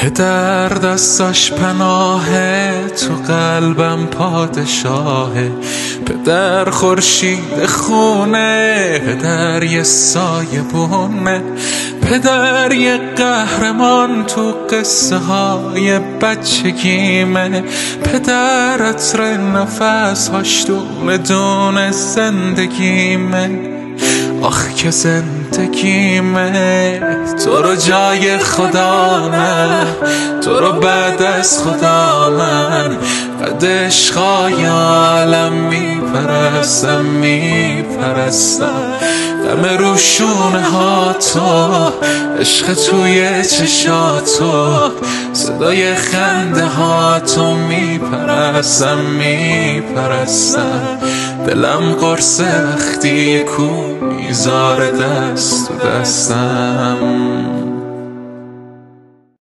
پدر دستاش پناهه، تو قلبم پادشاهه. پدر خورشید خونه، پدر یه سایه بونه. پدر یه قهرمان تو قصه های بچگیمه. پدر عطر نفس هاش دونه زندگیمه. آخ که زندگیمه، تو رو جای خدا نه، تو رو بعد از خدا من قد عشقای عالم میپرستم. دم روشونه ها تو، عشق توی چشاتو، صدای خنده ها تو میپرستم. دلم قرصه وقتی کو میذاره دست تو دستم.